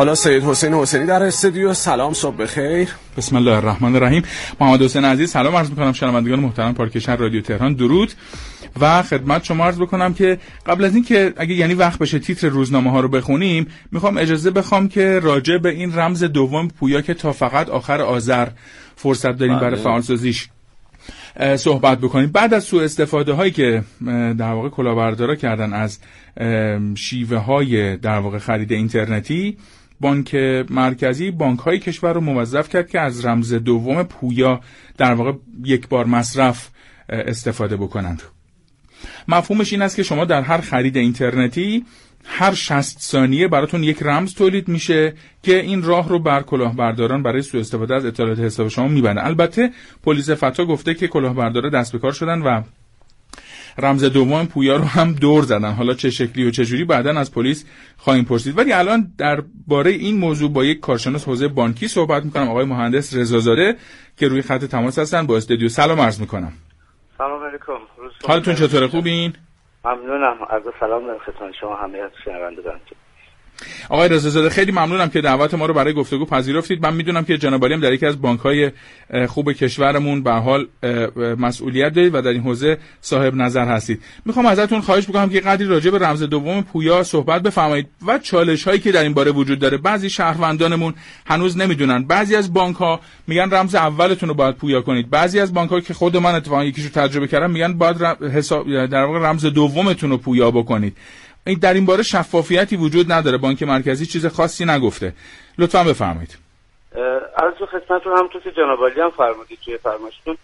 حالا سید حسین حسینی در استودیو. سلام، صبح بخیر. بسم الله الرحمن الرحیم. محمد حسین عزیز سلام عرض می‌کنم. شنوندگان محترم پارکشن رادیو تهران درود و خدمت شما عرض بکنم که قبل از این که اگه وقت بشه تیتر روزنامه‌ها رو بخونیم، میخوام اجازه بخوام که راجع به این رمز دوم پویا که تا فقط آخر آذر فرصت داریم برای فعالسازیش صحبت بکنیم. بعد از سوء استفاده هایی که در واقع کلاهبردارا کردن از شیوه های در واقع خرید اینترنتی، بانک مرکزی بانک های کشور رو موظف کرد که از رمز دوم پویا در واقع یک بار مصرف استفاده بکنند. مفهومش این است که شما در هر خرید اینترنتی هر 60 ثانیه براتون یک رمز تولید میشه که این راه رو بر کلاهبرداران برای سوء استفاده از اطلاعات حساب شما میبنده. البته پلیس فتا گفته که کلاهبردارا دست به کار شدن و رمز دوم پویا رو هم دور زدن. حالا چه شکلی و چه جوری بعداً از پلیس خواهیم پرسید. ولی الان درباره این موضوع با یک کارشناس حوزه بانکی صحبت میکنم، آقای مهندس رضازاده که روی خط تماس هستن با استودیو. سلام عرض میکنم. سلام علیکم. حالتون چطوره؟ خوبین؟ ممنونم. عرض سلام دارم خدمت شما همه شنوندگان. آقای رضازاده خیلی ممنونم که دعوت ما رو برای گفتگو پذیرفتید. من میدونم که جناب عالی هم در یکی از بانک‌های خوب کشورمون به حال مسئولیت دارید و در این حوزه صاحب نظر هستید. میخوام ازتون خواهش بکنم که قدری راجع به رمز دوم پویا صحبت بفرمایید و چالش‌هایی که در این باره وجود داره. بعضی شهروندانمون هنوز نمیدونن. بعضی از بانک‌ها میگن رمز اولتون رو باید پویا کنید. بعضی از بانک‌ها که خود من اتفاقا یکیشو تجربه کردم میگن باید در واقع رمز دومتون رو پویا بکنید. در این باره شفافیتی وجود نداره. بانک مرکزی چیز خاصی نگفته. لطفاً بفرمایید. عرض خدمتتون همونطور که جناب عالی هم فرمودید توی فرمایشتون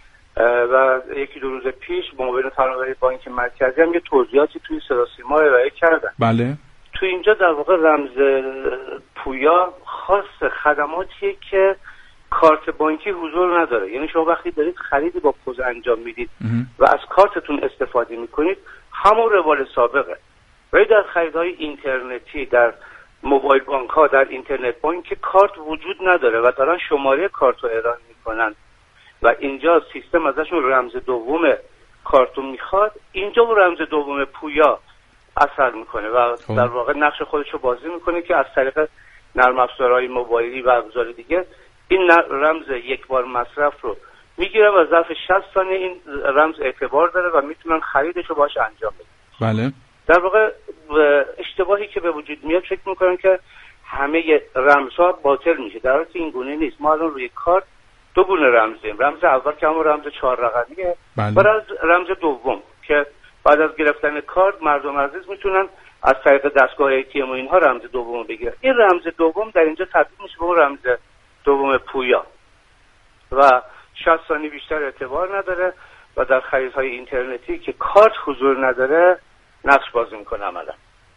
و یکی دو روز پیش معاون فرمانده بانک مرکزی هم یه توضیحاتی توی صدا سیما ارائه کردن. بله. تو اینجا در واقع رمز پویا خاص خدماتیه که کارت بانکی حضور نداره. یعنی شما وقتی دارید خریدی با پوز انجام میدید و از کارتتون استفاده میکنید، همون روال سابقه. ولی در خریدهای اینترنتی در موبایل بانک ها در اینترنت بانک کارت وجود نداره و دارن شماره کارت رو اعلام میکنن و اینجا سیستم ازشون رمز دوم کارت رو میخواد. اینجا اون رمز دوم پویا اثر میکنه و در واقع نقش خودش رو بازی میکنه که از طریق نرم افزارهای موبایلی و ابزار دیگه این رمز یک بار مصرف رو میگیره و ظرف 60 ثانیه این رمز اعتبار داره و میتونن خریدش رو باش انجام بدن. بله. در واقع اشتباهی که به وجود میاد فکر میکنن که همه رمزها باطل میشه، در حالی که این گونه نیست. ما الان روی کارت دو گونه رمز داریم. رمز اول که همون رمز 4 رقمیه و رمز دوم که بعد از گرفتن کارت مردم عزیز میتونن از طریق دستگاه ATM و اینها رمز دوم رو بگیرن. این رمز دوم در اینجا تبدیل میشه به اون رمز دوم پویا و 60 ثانیه بیشتر اعتبار نداره و در خریدهای اینترنتی که کارت حضور نداره نقش بازی میکنه عملا.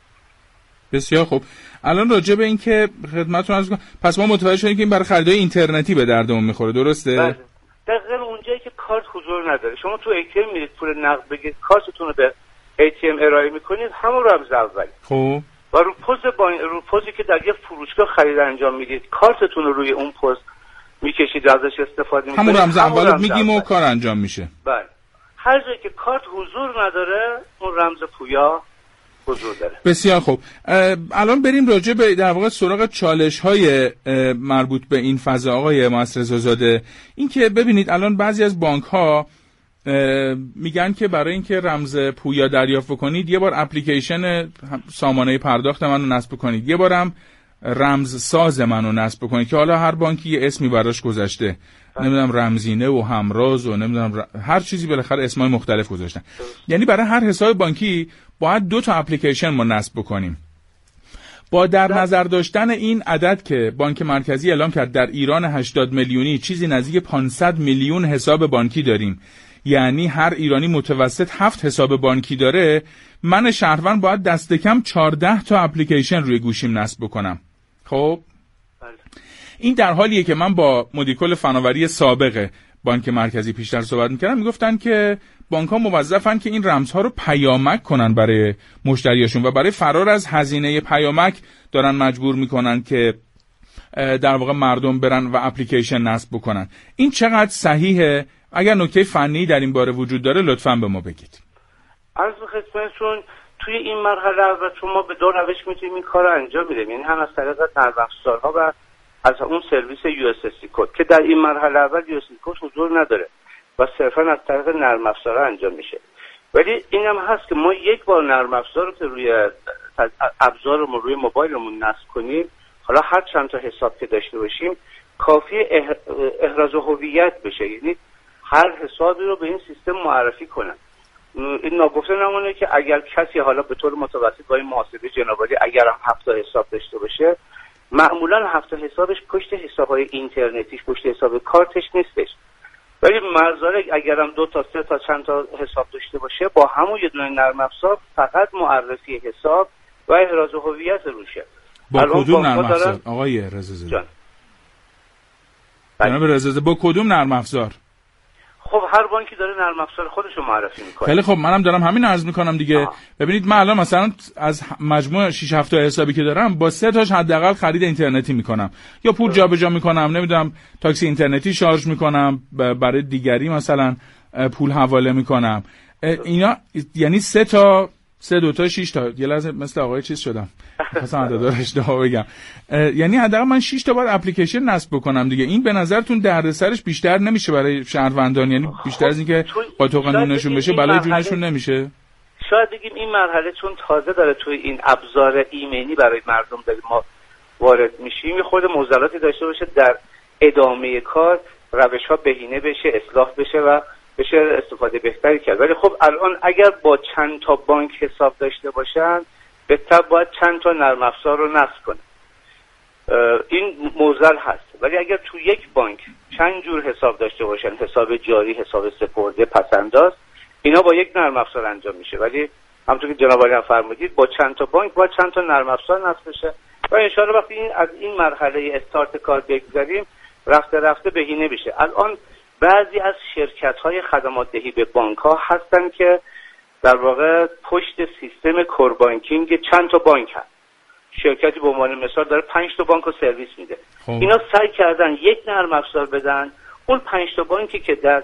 بسیار خوب. الان راجع به این که خدمتتون عرض کنم، پس ما متوجه شدیم که این برای خریدهای اینترنتی به دردمون میخوره، درسته؟ بله. دقیقاً اونجایی که کارت حضور نداره، شما تو ATM میرید پول نقد بگیرید، کارتتون رو به ATM ارائه میکنید، همون رمز اولی. خب. و رو پوزی که در یه فروشگاه خرید انجام میدید، کارتتون رو روی اون پوز میکشید، ازش استفاده میکنید، همون رمز اولو میگیم و کار انجام میشه. بله. هر جایی که کارت حضور نداره اون رمز پویا حضور داره. بسیار خوب. الان بریم راجع به در واقع سراغ چالش‌های مربوط به این فضا آقای مهندس رضازاده. این که ببینید الان بعضی از بانک‌ها میگن که برای اینکه رمز پویا دریافت کنید یه بار اپلیکیشن سامانه پرداخت منو نصب کنید، یه بارم رمز ساز منو نصب کنید که حالا هر بانکی یه اسمی براش گذاشته. نمیدونم رمزینه و همراز و نمیدونم هر چیزی بالاخره اسمای مختلف گذاشتن. یعنی برای هر حساب بانکی باید 2 تا اپلیکیشن ما نصب بکنیم. با در نظر داشتن این عدد که بانک مرکزی اعلام کرد در ایران 80 میلیونی چیزی نزدیک 500 میلیون حساب بانکی داریم، یعنی هر ایرانی متوسط 7 حساب بانکی داره، من شهروند باید دست کم 14 تا اپلیکیشن روی گوشیم نصب بکنم. خب این در حالیه که من با مدیر کل فناوری سابق بانک مرکزی پیشتر صحبت میکردم، میگفتن که بانک‌ها موظفن که این رمزها رو پیامک کنن برای مشتریاشون و برای فرار از هزینه پیامک دارن مجبور میکنن که در واقع مردم برن و اپلیکیشن نصب بکنن. این چقدر صحیحه؟ اگر نکته فنی در این باره وجود داره لطفاً به ما بگید. عرض خدمتتون توی این مرحله اول چون ما به دو روش میتونیم این کار رو انجام بدیم، یعنی هم از طریق نرم افزارها و از اون سرویس USSD کد که در این مرحله اول USSD کد حضور نداره و صرفا از طریق نرم افزارها انجام میشه. ولی این هم هست که ما یک بار نرم افزار رو که روی ابزارمون روی موبایلمون نصب کنیم، حالا هر چند تا حساب که داشته باشیم کافی احراز هویت بشه، یعنی هر حسابی رو به این سیستم معرفی کنن. این ناگفته نمونه که اگر کسی حالا به طور متوسط با این محاسبه جنابعالی اگر هم 7 تا حساب داشته باشه، معمولا 7 تا حسابش پشت حساب‌های اینترنتیش، پشت حساب کارتش نیستش. ولی مرزاره اگر هم 2 تا 3 تا چند تا حساب داشته باشه، با همون یه دونه نرم افزار فقط معرفی حساب و احراز هویت روشه. با کدوم نرم افزار آقای رضازاده؟ جناب رضازاده با کدوم نرم افزار؟ خب هر بانکی داره نرم افزار خودش رو معرفی میکنه. خیلی خب منم دارم همین عرض میکنم دیگه. ببینید من الان مثلا از مجموع 6 7 تا حسابی که دارم با 3 تاش حداقل خرید اینترنتی میکنم، یا پول جابجا میکنم، نمیدونم تاکسی اینترنتی شارژ میکنم، برای دیگری مثلا پول حواله میکنم. اینا یعنی 3 تا 3 2 تا 6 تا، یه لحظه مثل آقای چیز شدم مثلا عددش اشتباه بگم، یعنی حداقل من 6 تا باید اپلیکیشن نصب بکنم دیگه. این به نظرتون دردسرش بیشتر نمیشه برای شهروندان؟ یعنی بیشتر از اینکه قاطع قانونشون بشه بلای جونشون نمیشه؟ شاید بگیم این مرحله چون تازه داره توی این ابزار ایمنی برای مردم داریم ما وارد میشیم، یه خود معضلاتی داشته باشه در ادامه کار روش‌ها بهینه بشه، اصلاح بشه و بشه استفاده بهتری کرد. ولی خب الان اگر با چند تا بانک حساب داشته باشن به طب باید چند تا نرم افزار رو نصب کنه. این معضل هست. ولی اگر تو یک بانک چند جور حساب داشته باشن، حساب جاری، حساب سپرده، پس‌انداز، اینا با یک نرم افزار انجام میشه. ولی همونطور که جناب عالی هم فرمودید با چند تا بانک باید چند تا نرم افزار نصب بشه و ان شاءالله وقتی از این مرحله استارت کار بگذریم رفته رفته بهینه بشه. الان بعضی از شرکت‌های خدمات دهی به بانک‌ها هستن که در واقع پشت سیستم کور بانکینگ چند تا بانک هست. شرکتی به عنوان مثال داره 5 تا بانک رو سرویس میده. اینا سعی کردن یک نرم افزار بدن اون 5 تا بانکی که در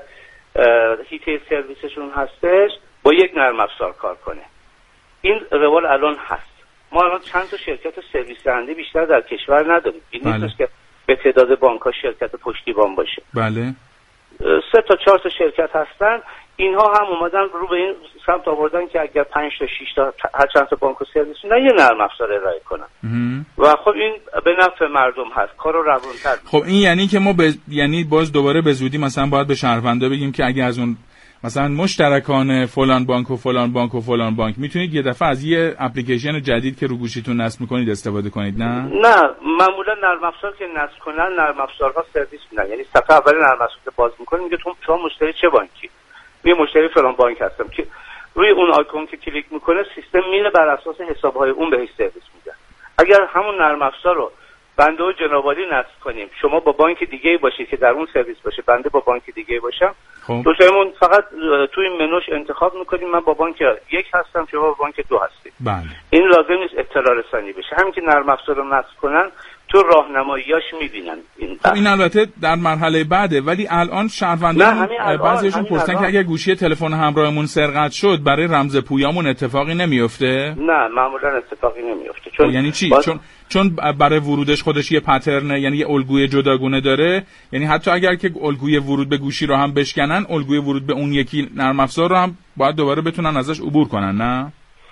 حیطه سرویسشون هستش با یک نرم افزار کار کنه. این روال الان هست. ما الان چند تا شرکت سرویس دهنده بیشتر در کشور نداریم. این نیست که به تعداد بانک‌ها شرکت پشتیبان باشه. بله. 3 تا 4 تا شرکت هستن، اینها هم اومدن رو به این سمت آوردن که اگر 5 تا 6 تا هر چند تا بانک و سرویس میدن یه نرم افزار ارائه کنن و خب این به نفع مردم هست، کارو روون‌تر. خب این یعنی که ما یعنی باز دوباره به زودی مثلا باید به شهروندا بگیم که اگه از اون مثلا مشترکان فلان بانک و فلان بانک و فلان بانک میتونید یه دفعه از یه اپلیکیشن جدید که رو گوشیتون نصب میکنید استفاده کنید. نه معمولا نرم افزار که نصب کنن نرم افزارها سرویس میدن، یعنی صفحه اول نرم افزار که باز میکنید میگه شما مشتری چه بانکی؟ یه مشتری فلان بانک هستم که روی اون آیکون که کلیک میکنه سیستم میره بر اساس حسابهای اون بهش سرویس میده. اگر همون نرم افزار رو بنده و جناب عالی نصب کنیم، شما با بانک دیگه باشید که در اون سرویس باشه، بنده با بانک دیگه باشم، دو تایمون فقط توی منوش انتخاب میکنیم من با بانک 1 هستم، شما با بانک 2 هستید. بله. این لازم نیست اطلاع رسانی بشه. همین که نرم افزار رو نصب کنن تو راهنماییاش میبینن. این البته در مرحله بعده، ولی الان شهروندان بعضیشون پرسن که اگر گوشی تلفن همراهمون سرقت شد برای رمز پویامون اتفاقی نمیفته؟ نه معمولا اتفاقی نمیفته. چون یعنی چی؟ چون برای ورودش خودش یه پترن، یعنی یه الگوی جداگونه داره، یعنی حتی اگر که الگوی ورود به گوشی رو هم بشکنن، الگوی ورود به اون یکی نرم افزار رو هم باید دوباره بتونن ازش عبور کنن. نه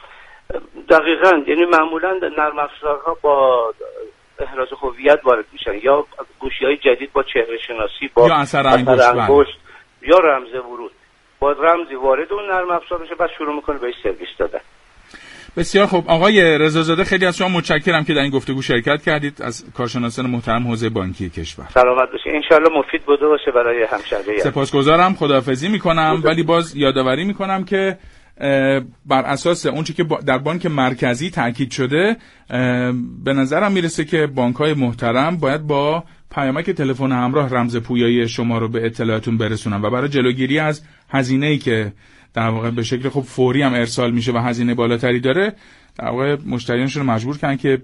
دقیقاً، یعنی معمولا نرم افزارها با احراز هویت وارد میشن یا گوشی‌های جدید با چهره شناسی، با یا اثر انگشت یا رمز ورود، با رمزی وارد اون نرم افزار بشه بعد شروع میکنه بهش سرویس دادن. بسیار خوب آقای رضازاده، خیلی از شما متشکرم که در این گفتگو شرکت کردید، از کارشناسان محترم حوزه بانکی کشور. سلامت باشید، ان شاءالله مفید بوده باشه برای همشهری. سپاسگزارم، خداحافظی میکنم. ولی باز یادآوری میکنم که بر اساس اونچه که در بانک مرکزی تاکید شده، به نظرم میرسه که بانک‌های محترم باید با پیامک تلفن همراه رمز پویایی شما رو به اطلاعاتون برسونن و برای جلوگیری از هزینه‌ای که در واقع به شکل خب فوری هم ارسال میشه و هزینه بالاتری داره، در واقع مشتریانشون رو مجبور کردن که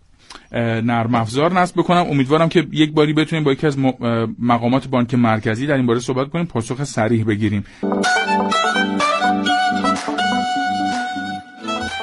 نرم افزار نصب بکنم. امیدوارم که یک باری بتونیم با یکی از مقامات بانک مرکزی در این باره صحبت کنیم، پاسخ صریح بگیریم.